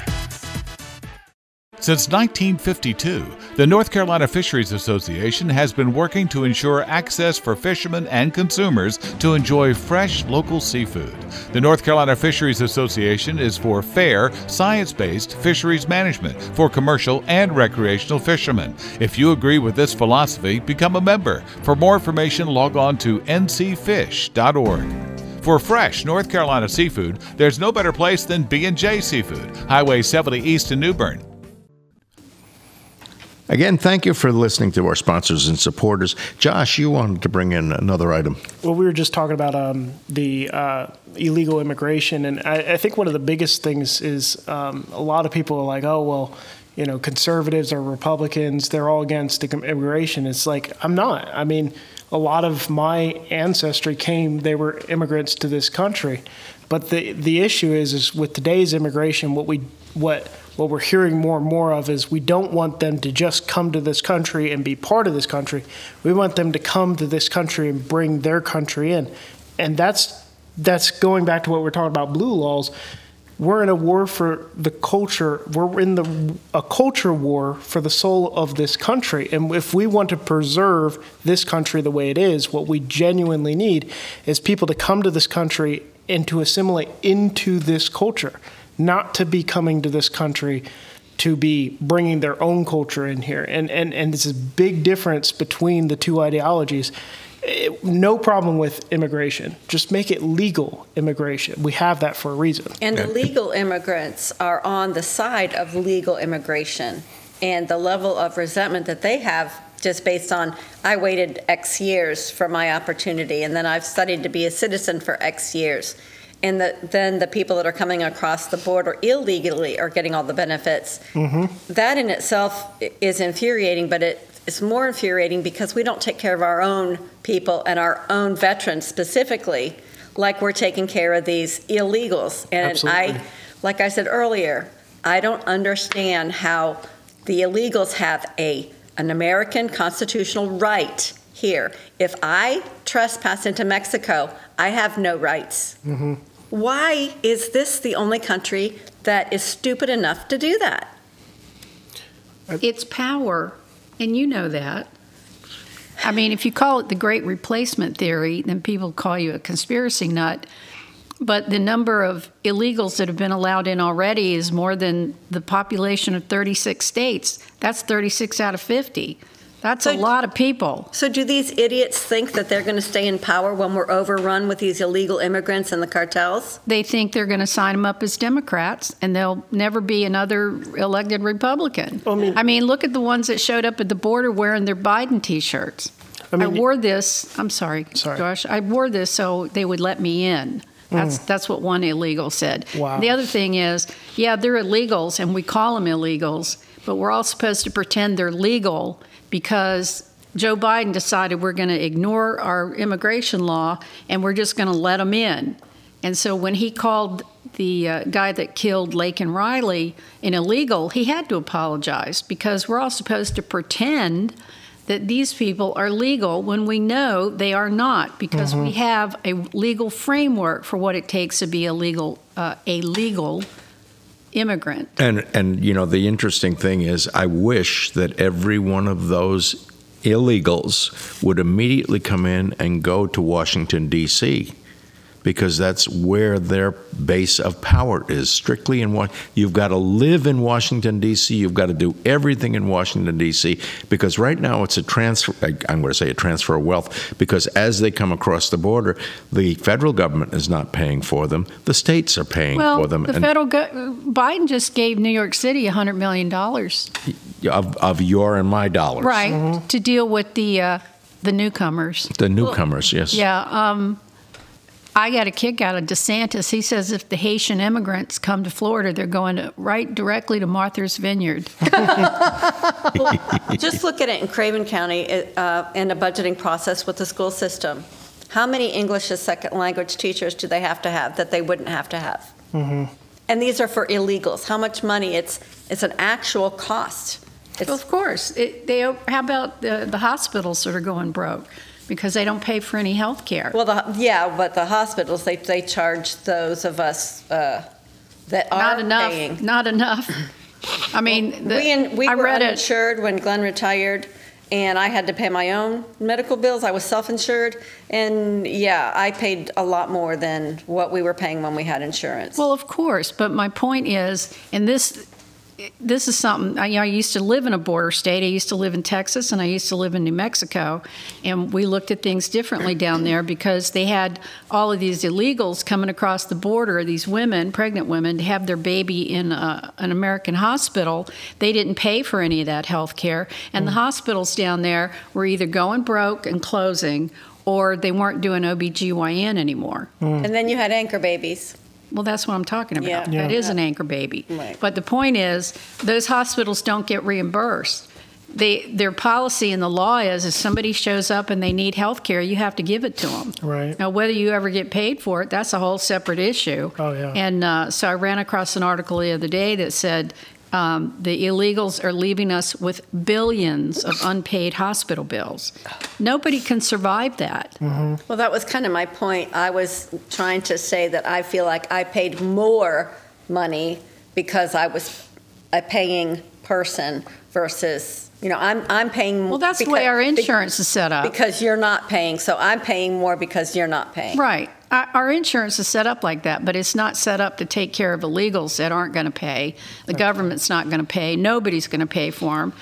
Since 1952, the North Carolina Fisheries Association has been working to ensure access for fishermen and consumers to enjoy fresh local seafood. The North Carolina Fisheries Association is for fair, science-based fisheries management for commercial and recreational fishermen. If you agree with this philosophy, become a member. For more information, log on to ncfish.org. For fresh North Carolina seafood, there's no better place than B&J Seafood, Highway 70 East in New Bern. Again, thank you for listening to our sponsors and supporters. Josh, you wanted to bring in another item. Well, we were just talking about the illegal immigration, and I think one of the biggest things is a lot of people are like, oh, well, conservatives or Republicans, they're all against immigration. It's like, I'm not. I mean, a lot of my ancestry they were immigrants to this country. But the issue is with today's immigration, what we're hearing more and more of is we don't want them to just come to this country and be part of this country. We want them to come to this country and bring their country in. And that's going back to what we're talking about, blue laws. We're in a war for the culture. We're in a culture war for the soul of this country. And if we want to preserve this country the way it is, what we genuinely need is people to come to this country and to assimilate into this culture, not to be coming to this country to be bringing their own culture in here. And it's a big difference between the two ideologies. No problem with immigration. Just make it legal immigration. We have that for a reason. And the legal immigrants are on the side of legal immigration, and the level of resentment that they have just based on, I waited X years for my opportunity, and then I've studied to be a citizen for X years. And then the people that are coming across the border illegally are getting all the benefits. Mm-hmm. That in itself is infuriating, but it's more infuriating because we don't take care of our own people and our own veterans specifically, like we're taking care of these illegals. And Absolutely. Like I said earlier, I don't understand how the illegals have an American constitutional right here. If I trespass into Mexico, I have no rights. Mm-hmm. Why is this the only country that is stupid enough to do that? It's power, and you know that. I mean, if you call it the Great Replacement Theory, then people call you a conspiracy nut. But the number of illegals that have been allowed in already is more than the population of 36 states. That's 36 out of 50. That's a lot of people. So do these idiots think that they're going to stay in power when we're overrun with these illegal immigrants and the cartels? They think they're going to sign them up as Democrats, and there'll never be another elected Republican. I mean, look at the ones that showed up at the border wearing their Biden T-shirts. I wore this. I'm sorry, Josh. I wore this so they would let me in. That's what one illegal said. Wow. The other thing is, yeah, they're illegals, and we call them illegals, but we're all supposed to pretend they're legal because Joe Biden decided we're going to ignore our immigration law and we're just going to let them in. And so when he called the guy that killed Laken Riley an illegal, he had to apologize because we're all supposed to pretend that these people are legal when we know they are not, because we have a legal framework for what it takes to be a legal immigrant. And you know, the interesting thing is, I wish that every one of those illegals would immediately come in and go to Washington, D.C., because that's where their base of power is, strictly in Washington. You've got to live in Washington, D.C. You've got to do everything in Washington, D.C., because right now it's a transfer, I'm going to say a transfer of wealth, because as they come across the border, the federal government is not paying for them. The states are paying for them. The federal Biden just gave New York City $100 million. Of your and my dollars. Right, to deal with the newcomers. The newcomers, yes. Yeah, I got a kick out of DeSantis. He says if the Haitian immigrants come to Florida, they're going directly to Martha's Vineyard. Well, just look at it in Craven County in a budgeting process with the school system. How many English as second language teachers do they have to have that they wouldn't have to have? Mm-hmm. And these are for illegals. How much money? It's an actual cost. Well, of course. How about the hospitals that are going broke? Because they don't pay for any health care. Well, but the hospitals, they charge those of us that are paying. Not enough. I mean, we were uninsured when Glenn retired, and I had to pay my own medical bills. I was self-insured, and I paid a lot more than what we were paying when we had insurance. Well, of course, but my point is, and this is something, I used to live in a border state. I used to live in Texas, and I used to live in New Mexico, and we looked at things differently down there because they had all of these illegals coming across the border, these women, pregnant women, to have their baby in an American hospital. They didn't pay for any of that health care, and the hospitals down there were either going broke and closing, or they weren't doing OBGYN anymore. And then you had anchor babies. Well, that's what I'm talking about. Yeah. That is an anchor baby. Right. But the point is, those hospitals don't get reimbursed. Their policy and the law is if somebody shows up and they need health care, you have to give it to them. Right. Now, whether you ever get paid for it, that's a whole separate issue. Oh, yeah. And so I ran across an article the other day that said the illegals are leaving us with billions of unpaid hospital bills. Nobody can survive that. Mm-hmm. Well, that was kind of my point. I was trying to say that I feel like I paid more money because I was a paying person versus, I'm paying more. Well, that's the way our insurance is set up. Because you're not paying, so I'm paying more because you're not paying. Right. Our insurance is set up like that, but it's not set up to take care of illegals that aren't going to pay. The government's not going to pay. Nobody's going to pay for them.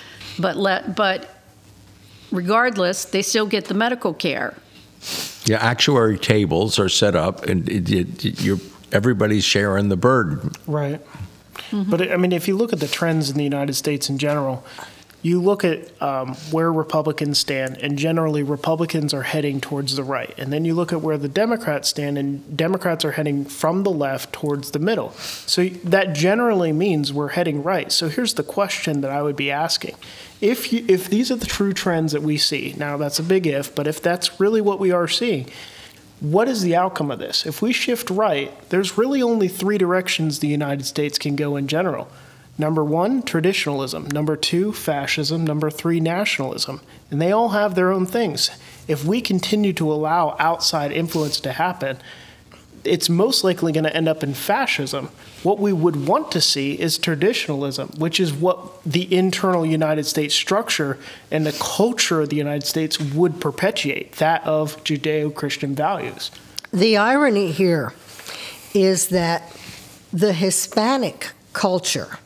But regardless, they still get the medical care. Yeah, actuary tables are set up, and everybody's sharing the burden. Right. Mm-hmm. But, if you look at the trends in the United States in general, you look at where Republicans stand, and generally Republicans are heading towards the right. And then you look at where the Democrats stand, and Democrats are heading from the left towards the middle. So that generally means we're heading right. So here's the question that I would be asking. If these are the true trends that we see, now that's a big if, but if that's really what we are seeing, what is the outcome of this? If we shift right, there's really only 3 directions the United States can go in general. Number 1, traditionalism. Number 2, fascism. Number 3, nationalism. And they all have their own things. If we continue to allow outside influence to happen, it's most likely going to end up in fascism. What we would want to see is traditionalism, which is what the internal United States structure and the culture of the United States would perpetuate, that of Judeo-Christian values. The irony here is that the Hispanic culture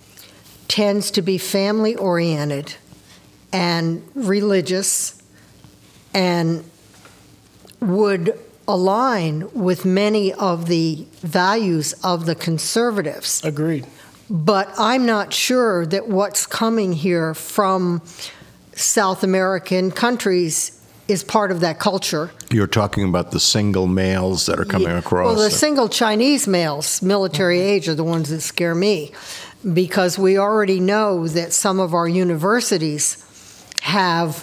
tends to be family-oriented and religious and would align with many of the values of the conservatives. Agreed. But I'm not sure that what's coming here from South American countries is part of that culture. You're talking about the single males that are coming across. Well, the single Chinese males, military age, are the ones that scare me, because we already know that some of our universities have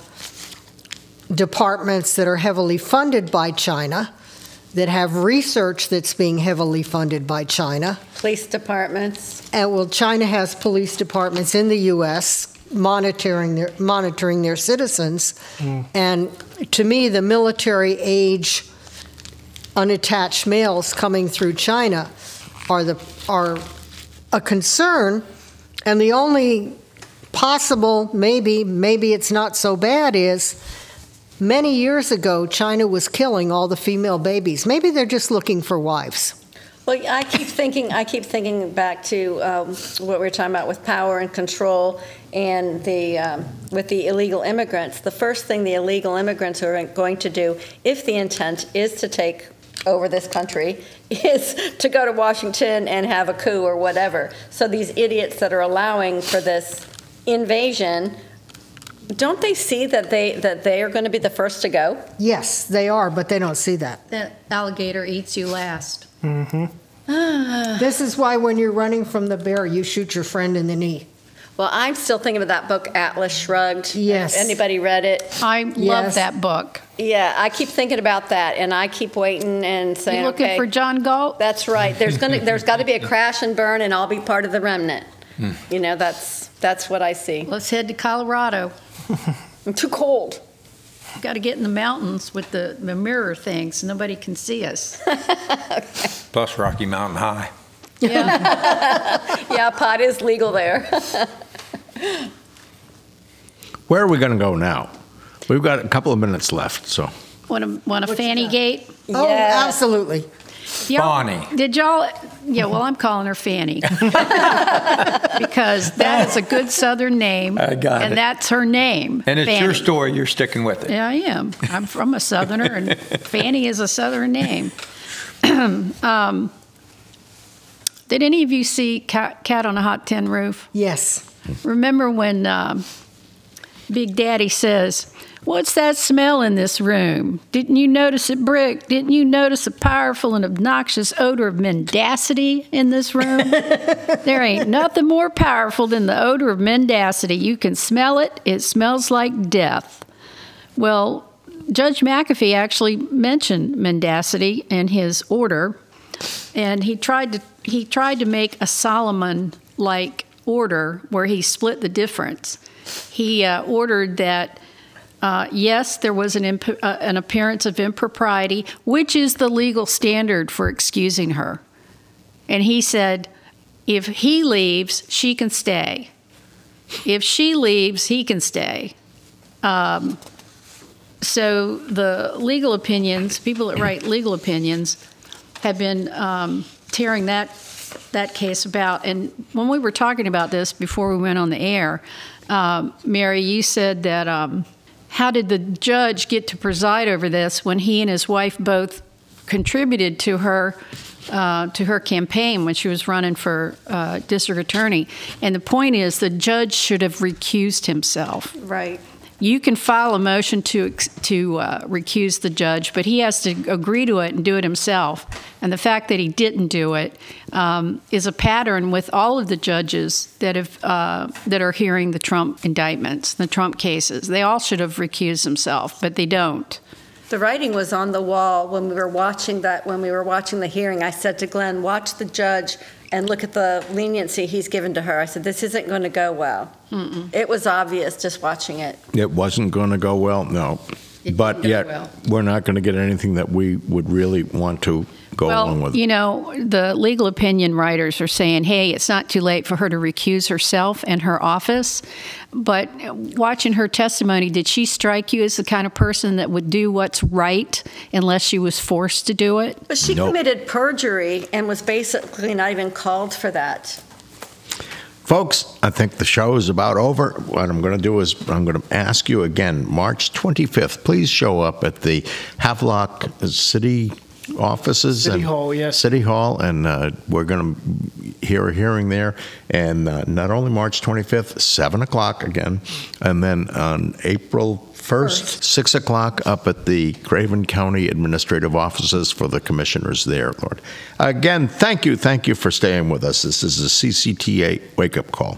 departments that are heavily funded by China, that have research that's being heavily funded by China. Police departments. And China has police departments in the U.S. monitoring their citizens. And to me, the military age unattached males coming through China are a concern. And the only possible, maybe it's not so bad, is many years ago, China was killing all the female babies. Maybe they're just looking for wives. Well, I keep thinking back to what we were talking about with power and control, and with the illegal immigrants. The first thing the illegal immigrants are going to do, if the intent is to take over this country, is to go to Washington and have a coup or whatever. So these idiots that are allowing for this invasion, don't they see that they are going to be the first to go? Yes, they are, but they don't see that. The alligator eats you last. Mm-hmm. This is why when you're running from the bear, you shoot your friend in the knee. Well, I'm still thinking of that book, Atlas Shrugged. Yes. Anybody read it? I love that book. Yeah, I keep thinking about that, and I keep waiting and saying, You looking for John Galt? That's right. There's got to be a crash and burn, and I'll be part of the remnant. You know, that's what I see. Let's head to Colorado. I'm too cold. Got to get in the mountains with the mirror thing so nobody can see us. Plus Rocky Mountain High. Yeah. Yeah, pot is legal there. Where are we going to go now? We've got a couple of minutes left, so. Want a Fanny Gate? Oh, absolutely. Bonnie. Did y'all? Yeah, well, I'm calling her Fanny because that is a good Southern name, I got it. and that's her name. And it's Fanny. your story. You're sticking with it. Yeah, I am. I'm from a Southerner, and Fanny is a Southern name. Did any of you see Cat on a Hot Tin Roof? Yes. Remember when Big Daddy says, What's that smell in this room? Didn't you notice it, Brick? Didn't you notice a powerful and obnoxious odor of mendacity in this room? There ain't nothing more powerful than the odor of mendacity. You can smell it. It smells like death. Well, Judge McAfee actually mentioned mendacity in his order, and he tried to make a Solomon-like order where he split the difference. He ordered that, yes, there was an appearance of impropriety, which is the legal standard for excusing her. And he said, if he leaves, she can stay. If she leaves, he can stay. So the legal opinions, people that write legal opinions, have been tearing that case about. And when we were talking about this before we went on the air, Mary, you said that how did the judge get to preside over this when he and his wife both contributed to her campaign when she was running for district attorney? And the point is, the judge should have recused himself. Right. You can file a motion to recuse the judge, but he has to agree to it and do it himself. And the fact that he didn't do it is a pattern with all of the judges that are hearing the Trump indictments, the Trump cases. They all should have recused themselves, but they don't. The writing was on the wall when we were watching the hearing. I said to Glenn, watch the judge and look at the leniency he's given to her. I said, this isn't going to go well. Mm-mm. It was obvious just watching it. It wasn't going to go well, no. But yet, we're not going to get anything that we would really want to go along with. Well, you know, the legal opinion writers are saying, hey, it's not too late for her to recuse herself and her office. But watching her testimony, did she strike you as the kind of person that would do what's right unless she was forced to do it? But she committed perjury and was basically not even called for that. Folks, I think the show is about over. What I'm going to do is I'm going to ask you again, March 25th, please show up at the Havelock City offices. City Hall, yes. City Hall, and we're going to hear a hearing there. And not only March 25th, 7 o'clock again, and then on April 1st, 6 o'clock up at the Craven County Administrative Offices for the commissioners there, Lord. Again, thank you for staying with us. This is a CCTA wake-up call.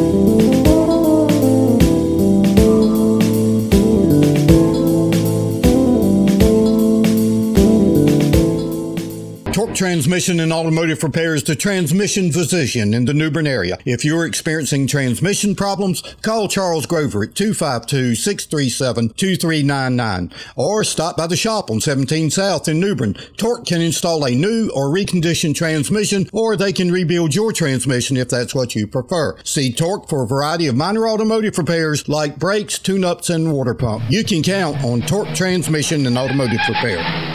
Torque Transmission and Automotive Repair is the transmission physician in the New Bern area. If you're experiencing transmission problems, call Charles Grover at 252-637-2399 or stop by the shop on 17 South in New Bern. Torque can install a new or reconditioned transmission, or they can rebuild your transmission if that's what you prefer. See Torque for a variety of minor automotive repairs like brakes, tune-ups, and water pump. You can count on Torque Transmission and Automotive Repair.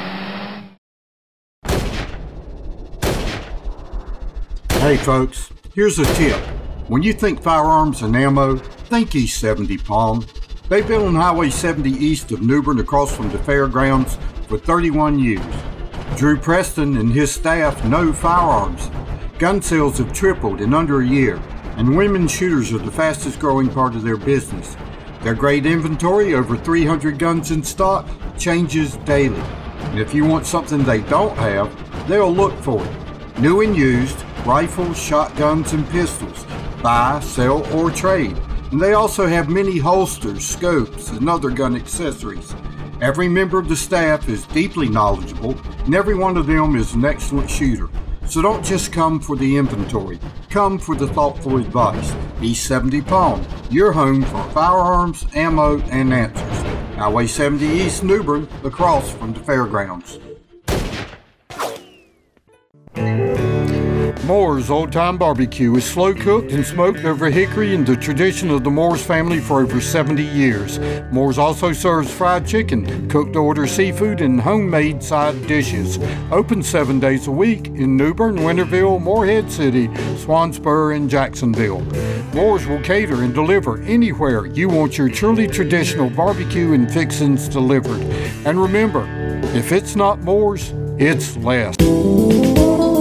Hey folks, here's a tip. When you think firearms and ammo, think East 70 Palm. They've been on Highway 70 east of New Bern across from the fairgrounds for 31 years. Drew Preston and his staff know firearms. Gun sales have tripled in under a year, and women shooters are the fastest growing part of their business. Their great inventory, over 300 guns in stock, changes daily. And if you want something they don't have, they'll look for it. New and used, rifles, shotguns, and pistols. Buy, sell, or trade. And they also have many holsters, scopes, and other gun accessories. Every member of the staff is deeply knowledgeable, and every one of them is an excellent shooter. So don't just come for the inventory. Come for the thoughtful advice. East 70 Palm, your home for firearms, ammo, and answers. Highway 70 East, New Bern, across from the fairgrounds. Moore's Old Time Barbecue is slow cooked and smoked over hickory in the tradition of the Moore's family for over 70 years. Moore's also serves fried chicken, cooked to order seafood, and homemade side dishes. Open 7 days a week in New Bern, Winterville, Morehead City, Swansboro, and Jacksonville. Moore's will cater and deliver anywhere you want your truly traditional barbecue and fixings delivered. And remember, if it's not Moore's, it's less.